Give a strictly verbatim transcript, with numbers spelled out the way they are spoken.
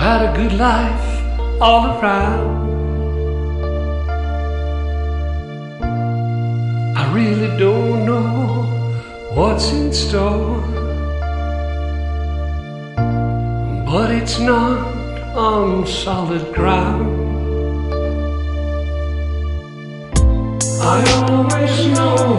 had a good life all around. I really don't know what's in store, but it's not on solid ground. I always know